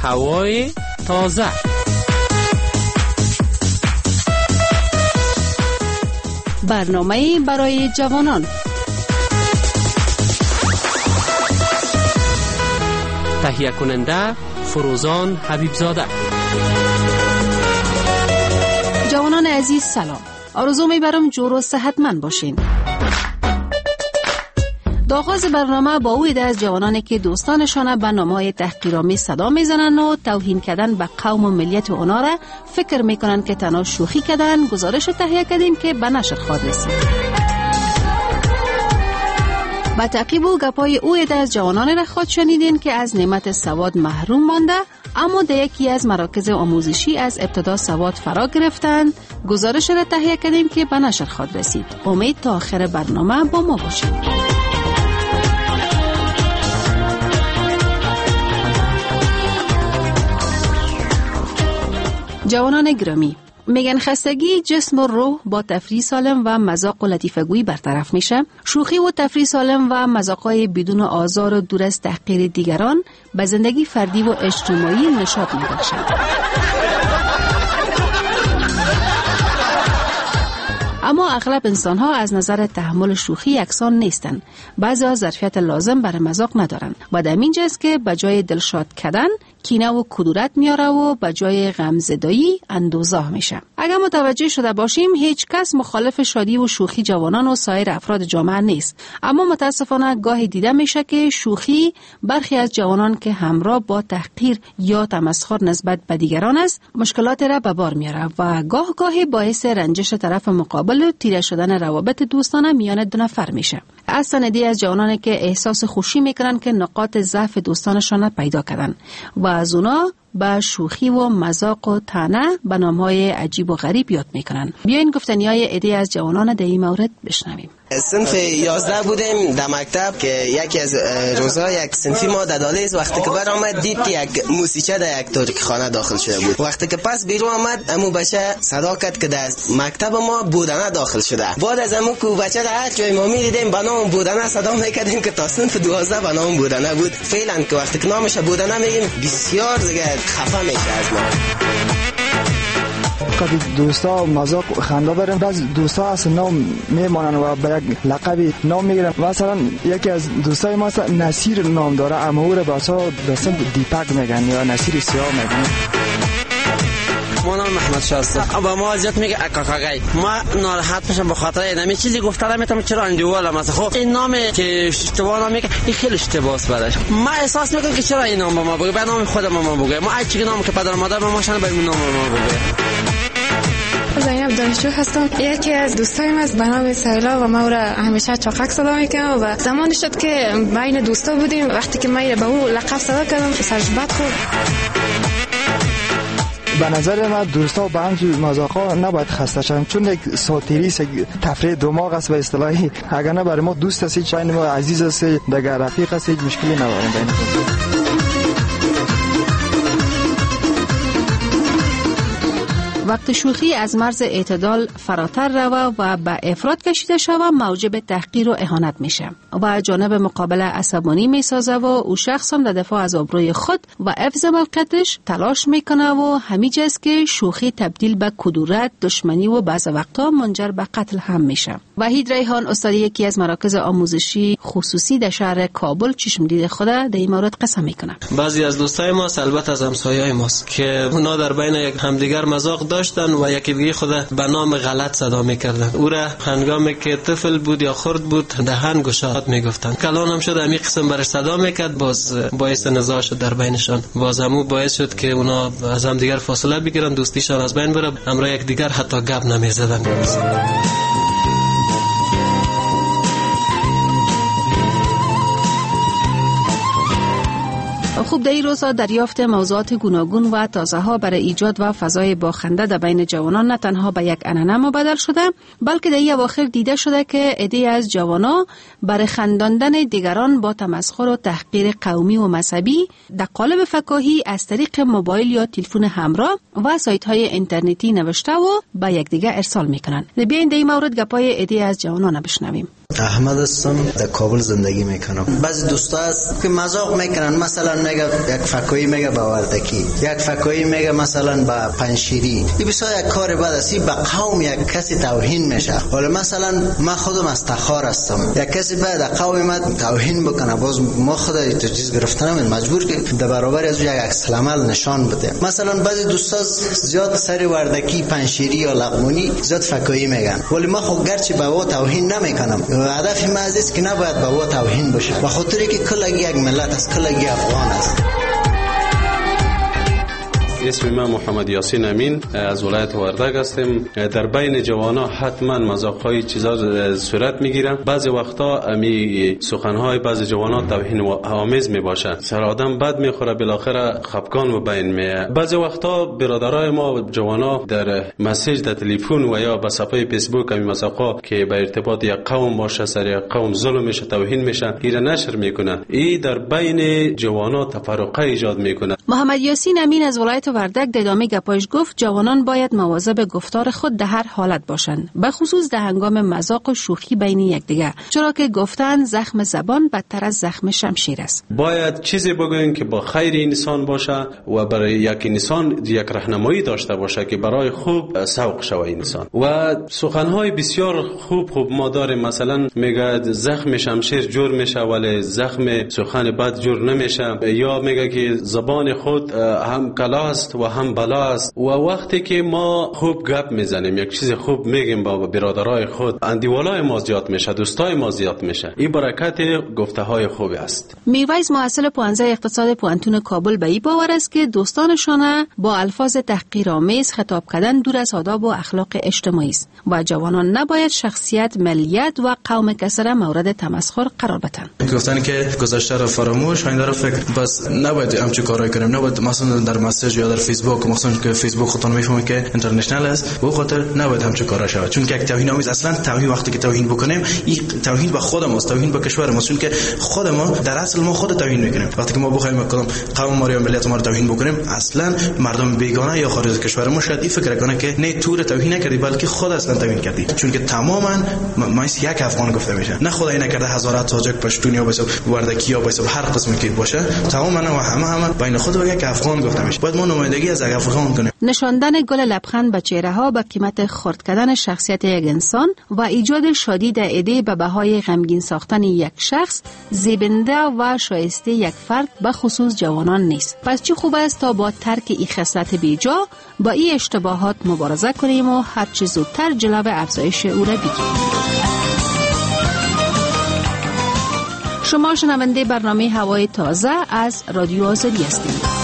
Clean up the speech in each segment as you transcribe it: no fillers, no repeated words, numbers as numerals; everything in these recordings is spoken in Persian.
هوای تازه. برنامه برای جوانان. تهیه کننده فروزان حبیبزاده. جوانان عزیز سلام. آرزو میبرم جور و صحتمند باشین. در آغاز برنامه با او ایده از جوانانی که دوستانشان به نامهای تحقیرآمیز صدا میزنن و توهین کردن به قوم و ملیت اونا را فکر میکنن که تنها شوخی کردن، گزارش تهیه کردیم که به نشر خواهد رسید. با تعقیب و گپای او ایده از جوانان را خود شنیدین که از نعمت سواد محروم مانده، اما در یکی از مراکز آموزشی از ابتدا سواد فرا گرفتند. گزارش را تهیه کردیم که به نشر خواهد رسید. امید تا آخر برنامه با ما باشید. جوانان گرامی، میگن خستگی جسم و روح با تفریح سالم و مذاق و لطیفگویی برطرف میشه. شوخی و تفریح سالم و مذاقای بدون آزار و دور از تحقیر دیگران به زندگی فردی و اجتماعی نشاط میبخشند. اما اغلب انسان‌ها از نظر تحمل شوخی یکسان نیستند. بعضی‌ها ظرفیت لازم برای مذاق ندارند. و در اینجاست که به جای دلشاد کردن کینه و کدورت میاره و به جای غمزدایی اندوزاه میشه. اگر متوجه شده باشیم هیچ کس مخالف شادی و شوخی جوانان و سایر افراد جامعه نیست، اما متاسفانه گاهی دیده میشه که شوخی برخی از جوانان که همراه با تحقیر یا تمسخر نسبت به دیگران است مشکلات را به بار میاره و گاهی باعث رنجش طرف مقابل و تیره شدن روابط دوستانه میان دو نفر میشه. از سندی از جوانانی که احساس خوشی میکنن که نقاط ضعف دوستانشان پیدا کردن و از اونا با شوخی و مذاق و طعنه به نامهای عجیب و غریب یاد میکنن. بیاین گفتنیای عده از جوانان در این مورد بشنویم. صنف 11 بودیم در مکتب که یکی از روزا یک صنفی ما در دالیز وقتی که بر آمد دید که یک موسیقی در یک ترک خانه داخل شده بود. وقتی که پس بیرون آمد امو بچه صدا کرد که در مکتب ما بودنه داخل شده. بعد از امو که بچه در هر جای ما میدیدیم به نام بودنه صدا میکردیم که تا صنف 12 به نام بودنه بود. فعلا که وقتی که نامش بودنه میگیم بسیار دیگه خفه میشه از ما. کدی دوستا مذاق خنده برن، بعض دوستا اصلا نام میمانن و به یک لقبی نام میگیرن. مثلا یکی از دوستای ما نصیر نام داره، اما او را بچه‌ها دستن دیپک میگن یا نصیر سیاه میگن. ما نام محمد شاسته با ما ازیت میگه اکاکاگای. ما ناراحت میشم به خاطر اینمی چیزی گفتم میتونم چرا اندیواله مثلا خب این نامی که اشتباه نام میگه این خیلی اشتباهه براش. ما احساس میکنم که چرا این نام به ما بگه، به نام خودم ما بگه. ما هر چیزی نام که پدر مادر ما شان به نام ما بگه. زینب دانشجو هستم. یکی از دوستایم از به نام سیلا و ما او را همیشه چاقک صدا میکنم و زمانی شد که بین دوستا بودیم وقتی که من به او لقب صدا کردم سرش بد خورد. به نظر من دوستا با همچون مذاقا نباید خسته شن، چون یک ساتیری تفریح دماغ است به اصطلاحی. اگر نه برای ما دوست است، بین ما عزیز است، دیگر رفیق است، هیچ مشکلی نداریم بین وقت شوخی از مرز اعتدال فراتر روه و به افراط کشیده شوه موجب تحقیر و اهانت میشه و جانب مقابل عصبانی میسازه و او شخص هم در دفاع از آبروی خود و حفظ موقعیتش تلاش میکنه و همیجاست که شوخی تبدیل به کدورت، دشمنی و بعض وقتا منجر به قتل هم میشه. وحید ریحان استاد یکی از مراکز آموزشی خصوصی در شهر کابل چشم دید خود در این مورد قسم میکنه. بعضی از دوستای ما البته از همسایه‌های ماست که اونا در بین یک همدیگر مذاق داشتن و یکی دیگه خود به نام غلط صدا میکردن. او را هنگامی که طفل بود یا خرد بود دهن گشاد میگفتن. کلان هم شد همین قسم برش صدا میکرد، باز باعث نزاع شد در بینشان. باز همو باعث شد که اونا از هم دیگر فاصله بگیرن، دوستیشان از بین بره، همراه یک دیگر حتی گپ نمیزدن. خوب در این روزها دریافت موضوعات گوناگون و تازه‌ها برای ایجاد و فضای باخنده در بین جوانان نه تنها به یک عنعنه مبدل شده، بلکه در این اواخر دیده شده که عده‌ای از جوانان برای خنداندن دیگران با تمسخر و تحقیر قومی و مذهبی در قالب فکاهی از طریق موبایل یا تلفن همراه و سایت‌های اینترنتی نوشته و به یکدیگر ارسال می‌کنند. بیاین در این مورد گپای عده‌ای از جوانان بشنویم. احمد هستم، در کابل زندگی میکنم. بعضی دوستا هست که مذاق میکنن، مثلا میگه یک فکویی میگه به وردکی، یک فکویی میگه مثلا به پنشیری. این بسیار یک کار بد است، به قوم یک کسی توهین میشه. حالا مثلا من خودم از تخار هستم، یک کسی بعد قوم من توهین بکنه، باز ما خود تجهیز گرفتنم مجبور که در برابر از یک عکس العمل نشان بده. مثلا بعضی دوستا زیاد سر وردکی، پنشیری یا لغمونی زیاد فکویی میگن، ولی ما خود گرچه به او توهین نمیکنم، هدف ما است که نباید به او توهین بشه، به خاطر که کلگی یک ملت است، کلگی افغان است. اسم من محمد یاسین امین از ولایت وردک هستم. در بین جوانان حتما مذاق‌های چیزا صورت میگیرن. بعضی وقتا امی سخن‌های بعضی جوانان توهین آمیز میباشه، سر آدم بد میخوره، بالاخره خفگان و بین میه. بعضی وقتا برادرای ما جوانا در مسیج، در تلفن و یا به صفحه فیسبوک امی مذاقا که به ارتباط یک قوم باشه، سر یک قوم ظلم میشه، توهین میشه، ایره نشر میکنه. این در بین جوانا تفرقه ایجاد میکنه. محمد یاسین امین از ولایت وردک در ادامه گپایش گفت جوانان باید مواظب گفتار خود در هر حالت باشند، به خصوص در هنگام مذاق و شوخی بین یکدیگر، چرا که گفتن زخم زبان بدتر از زخم شمشیر است. باید چیزی بگوییم که با خیر انسان باشه و برای یک انسان یک راهنمایی داشته باشه که برای خوب سوق شوه انسان. و سخنهای بسیار خوب ما داریم، مثلا میگه زخم شمشیر جور میشه ولی زخم سخن بد جور نمیشه، یا میگه که زبان خود هم کلاست و هم بلا است. و وقتی که ما خوب گپ میزنیم، یک چیز خوب میگیم با برادرای خود، اندیوالای ما زیاد میشه، دوستای ما زیاد میشه. این برکت گفته های خوبی است. میرویس محصل پوهنځی اقتصاد پوهنتون کابل به این باور است که دوستانشان با الفاظ تحقیرآمیز خطاب کردن دور از آداب و اخلاق اجتماعی است و جوانان نباید شخصیت، ملیت و قوم کسی را مورد تمسخر قرار بدهند. گفتن که گذشته را فراموش، آینده را فکر. بس نباید همچین کارایی کنیم، نباید مثلا در مسیج یا در فیسبوک، مثلا که فیسبوک خودتون میفهمید که اینترنشنال است، به خاطر نباید همچین کارا شود، چون که یک توهین آمیز، اصلا توهین وقتی که توهین بکنیم، این توهین به خودمون است، توهین به کشورمون، چون که خود ما در اصل ما خود توهین میکنیم. وقتی که ما بخوایم کدام قوم ما یا ملت ما رو توهین بکنیم، اصلا مردم بیگانه یا خارج از کشورمون شاید این فکر کنه که نه تو رو توهین نکردی بلکه خود اصلا توهین کردی، چون که تماما ما یک افغان گفته میشه، نه خدای نکرده هزارات تاجک، پشتونی یا وردکی یا هر قسمی که باشه، تماما و همه بین خود و یک افغان گفته میشه. باید ما نمایندگی از افغان کنیم. نشاندن گل لبخند به چهره ها به قیمت خرد کردن شخصیت یک انسان و ایجاد شادی در ایده به بهای غمگین ساختن یک شخص زیبنده و شایسته یک فرد به خصوص جوانان نیست. پس چه خوب است تا با ترک این خصلت بیجا با این اشتباهات مبارزه کنیم و هر چه زودتر جلو افزایش او را بگیریم. شما شنونده برنامه هوای تازه از رادیو آزادی هستید.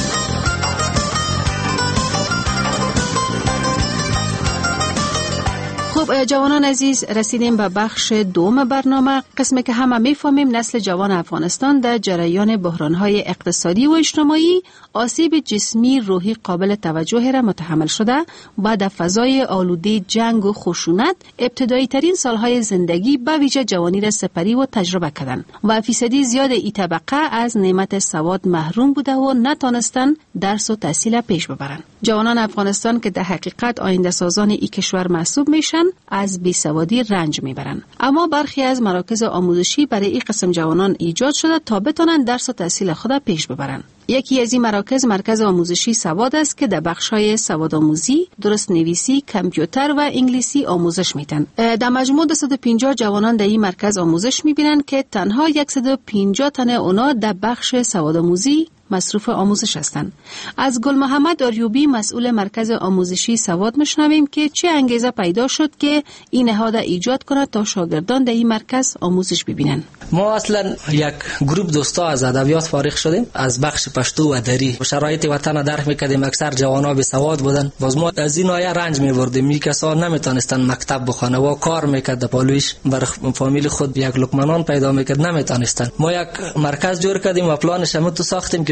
خب جوانان عزیز، رسیدیم به بخش دوم برنامه، قسمی که همه میفهمیم نسل جوان افغانستان در جریان بحران‌های اقتصادی و اجتماعی آسیب جسمی روحی قابل توجه را متحمل شده و در فضای آلوده جنگ و خشونت ابتدایی ترین سالهای زندگی به ویژه جوانی را سپری و تجربه کردند و فیصدی زیاد این طبقه از نعمت سواد محروم بوده و نتانستن درس و تحصیل پیش ببرند. جوانان افغانستان که در حقیقت آینده سازان این کشور محسوب میشن از بیسوادی رنج میبرند. اما برخی از مراکز آموزشی برای این قسم جوانان ایجاد شده تا بتونن درس و تحصیل خود پیش ببرند. یکی از این مراکز مرکز آموزشی سواد است که در بخش‌های سواد آموزی، درست نویسی، کامپیوتر و انگلیسی آموزش میدن. در مجموع 250 جوانان در این مرکز آموزش میبینند که تنها 150 تن اونا در بخش سواد آموزی مصروف آموزش هستند. از گل محمد آریوبی مسئول مرکز آموزشی سواد میشنویم که چه انگیزه پیدا شد که این نهاد ایجاد کنه تا شاگردان در این مرکز آموزش ببینن. ما اصلا یک گروپ دوستا از ادبیات فارغ شدیم، از بخش پشتو و دری. شرایط وطن درک میکردیم، اکثر جوانا بی سواد بودن. باز ما از این آیه رنج میبردیم. می کسان نمیتونستن مکتب بخونه و کار میکرد در پالویش بر فامیل خود یک لقمه نان پیدا میکرد، نمیتونستن. ما یک مرکز جور کردیم و پلانش هم تو ساختیم که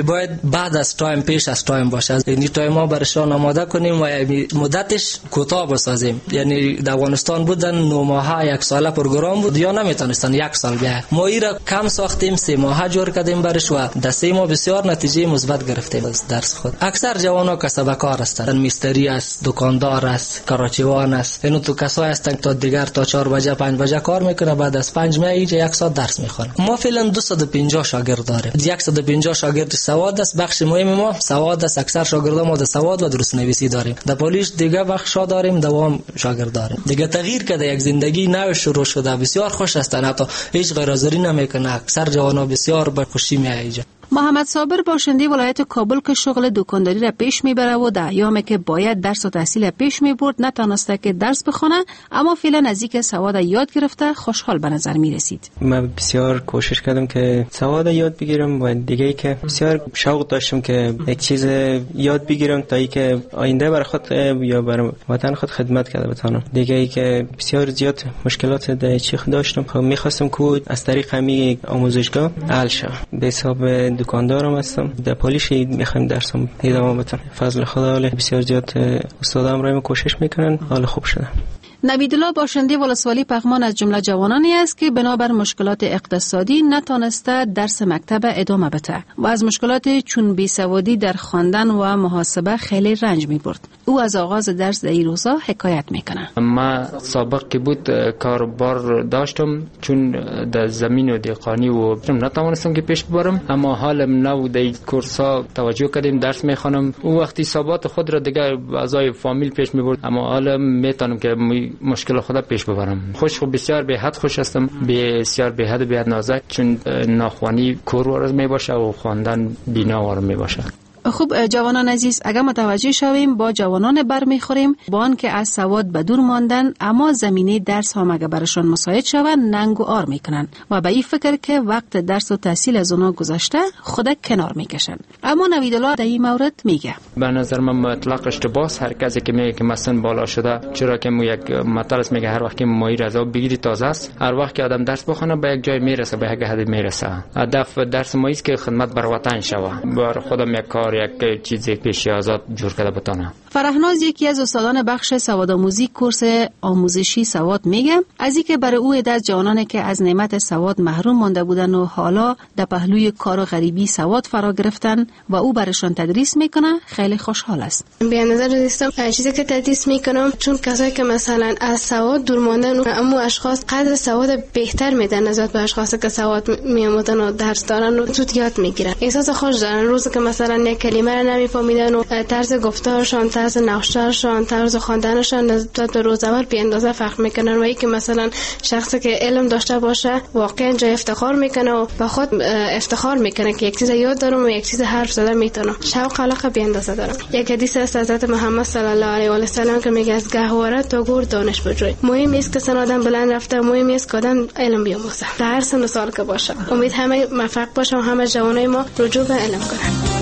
که باید بعد از تایم پیش از تایم باشه. یعنی تایم ما برشان آماده کنیم و مدتش کوتاه بسازیم. یعنی در افغانستان بودن 9 ماهه 1 ساله پروگرام بود یا نمیتونستن 1 سال بیا. ما ایرا کم ساختیم 3 ماهه جور کردیم برش و در 3 ماه بسیار نتیجه مثبت گرفتیم از درس خود. اکثر جوانا کسب کار هستند، میستری است، دکاندار است، کاراچیوان است. اینو تو کسای هستند تا دیگر تا 4 بجه 5 بجه کار میکنه، بعد از 5 ماه اینجا 1 ساعت درس میخونه. ما فعلا 250 شاگرد داریم. 150 شاگرد سواد است. بخش مهم ما سواد است. اکثر شاگردان ما سواد و درست نویسی داریم. در پلیس دیگه بخشا داریم، دوام شاگرد داریم. دیگه تغییر کرده، یک زندگی نو شروع شده. بسیار خوش هستند، حتی هیچ غیرحاضری نمیکنه. اکثر جوانا بسیار به خوشی میایجا. محمد صابر باشنده ولایت کابل که شغل دکانداری را پیش میبره و در ایامی که باید درس و تحصیل پیش میبرد نتونسته که درس بخونه، اما فعلا نزدیک سواد یاد گرفته خوشحال به نظر میرسید. من بسیار کوشش کردم که سواد یاد بگیرم و دیگه ای که بسیار شوق داشتم که یک چیز یاد بگیرم تا ای که آینده برای خود یا برای وطن خود خدمت کرده بتونم. دیگه ای که بسیار زیاد مشکلات در چیخ داشتم، میخواستم که از طریق همین آموزشگاه حل شه. به حساب دکاندارم هستم، در پالیش میخوایم درسم ادامه بدم. فضل خدا بسیار زیاد استادام رایم کوشش میکنن، حال خوب شده. نویدالله باشنده ولسوالی پغمان از جمله جوانانی است که بنابر مشکلات اقتصادی نتونسته درس مکتب ادامه بده و از مشکلات چون بیسوادی در خواندن و محاسبه خیلی رنج میبرد. او از آغاز درس در این روزا حکایت میکنه. ما سابق که بود کاروبار داشتم، چون در زمین و دهقانی و نتوانستم که پیش ببرم، اما حالم نو در کورسا توجه کردیم درس میخوانم. او وقتی حسابات خود را دیگه اعضای فامیل پیش میبرد، اما حالا میتونم که مشکل خدا پیش ببرم. بسیار به حد خوش هستم، بسیار به حد به حد نازک، چون ناخوانی کور می باشه و خواندن بی‌نوار می باشه. خوب جوانان عزیز، اگر متوجه شویم با جوانان برمیخوریم با آن که از سواد به دور ماندن، اما زمینه درس هم اگر برشان مساعد شود ننگ و آر میکنن و به این فکر که وقت درس و تحصیل از اونا گذشته خود کنار میکشن. اما نویدالله در این مورد میگه به نظر من مطلق اشتباه. هر کسی که میگه که مثلا بالا شده، چرا که یک مطلب میگه هر وقت که ماهی رضا بگیری تازه است. هر وقت که آدم درس بخونه به یک جای میرسه، به یک حد میرسه. هدف درس ما است که خدمت بر وطن شوه، بر خودم یک کار یک چیزی پیش آزاد جور کرده بتونه. فرهناز یکی از استادان بخش سوادآموزی کورس آموزشی سواد میگه از اینکه برای او عده از جوانانی که از نعمت سواد محروم مانده بودن و حالا در پهلوی کار و غریبی سواد فرا گرفتن و او برایشان تدریس میکنه خیلی خوشحال است. به نظر رسیدم چیزی که تدریس میکنم، چون کسایی که مثلا از سواد دور ماندن، اما اشخاص قدر سواد بهتر میدن نسبت به اشخاصی که سواد میآموزن و درس دارن و زود یاد میگیرن. احساس خوش دارن روزی که مثلا یک کلمه رو نمیفهمیدن و طرز گفتارشان، طرز نقشه‌شان، طرز خواندنشان نسبت به روز اول بی اندازه فرق میکنن و اینکه مثلا شخصی که علم داشته باشه واقعا جای افتخار میکنه و با خود افتخار میکنه که یک چیز یاد دارم و یک چیز حرف زدن میتونم. شوق علاقه بی اندازه دارم. یک حدیث از حضرت محمد صلی الله علیه و سلم که میگه از گهواره تا گور دانش بجوی. مهم است که سنادم بلند رفته، مهم است که آدم علم بیاموزه در هر سن و سال که باشه. امید همه موفق باشه و همه جوانای ما رجوع به علم کنن.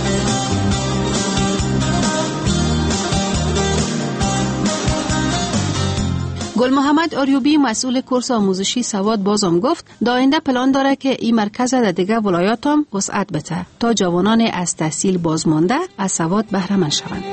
گل محمد آریوبی مسئول کورس آموزشی سواد بازم گفت در آینده پلان داره که این مرکز در دیگه ولایات هم وسعت بده تا جوانان از تحصیل بازمانده از سواد بهره مند شوند.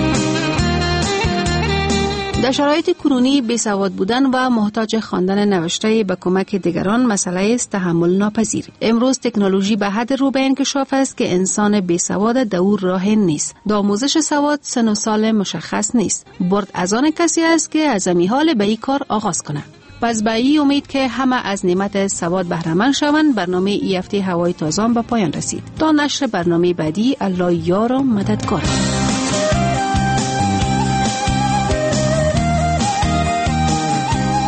در شرایط کنونی بیسواد بودن و محتاج خواندن نوشته به کمک دیگران مسئله است تحمل ناپذیر. امروز تکنولوژی به حد رو به انکشاف است که انسان بیسواد دور راه نیست. در آموزش سواد سن و سال مشخص نیست. برد از آن کسی است که از این حال به این کار آغاز کنه. پس به این امید که همه از نعمت سواد بهره مند شوند، برنامه ای هفته هوای تازه به پایان رسید. تا نشر برنامه بعدی، الله یار و مددگار.